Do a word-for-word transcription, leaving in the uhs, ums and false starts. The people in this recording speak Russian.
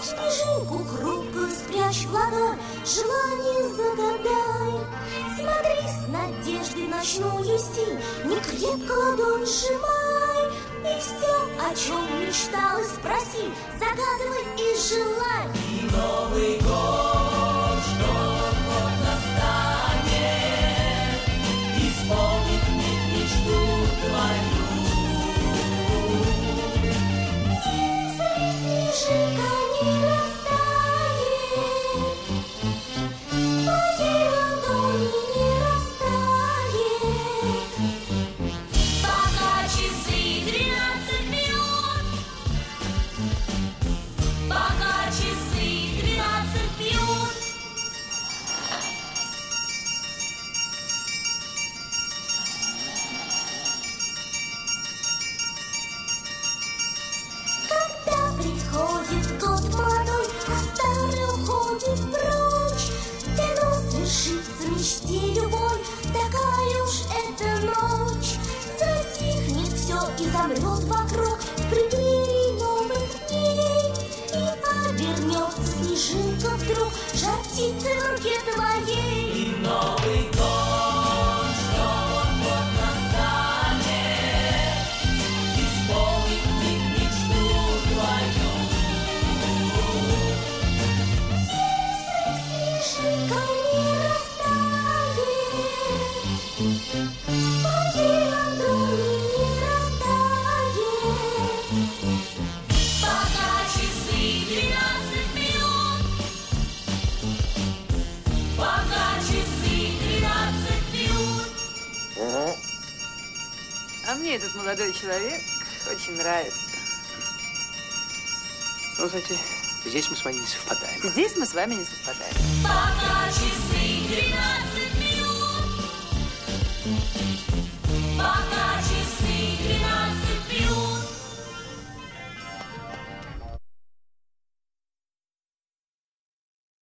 просто. Снежинку хрупкую спрячь в ладонь, желание загадай. Смотри с надеждой в ночную синь, не крепко ладонь сжимай. И все, о чем мечталось, спроси, загадывай и желай. И Новый год, что вот настанет, исполнит мне мечту твою. Если снежинка не растает, в твоей ладони не растает. Пока часы тринадцать бьют, пока часы тринадцать бьют. Когда приходит год молодой, а старый уходит прочь, давно свершится мечте любой, такая уж эта ночь. Затихнет все и замрет вокруг в преддверии новых дней. И обернется снежинка вдруг жар птицы в руке твоей. И Новый год, что вот настанет, исполнит мне мечту твою. Снежинка не растает, в твоей ладони не растает. Пока часы тринадцать бьют, пока часы тринадцать бьют. А мне этот молодой человек очень нравится. Ну, знаете, здесь мы с вами не совпадаем. Здесь мы с вами не совпадаем. Пока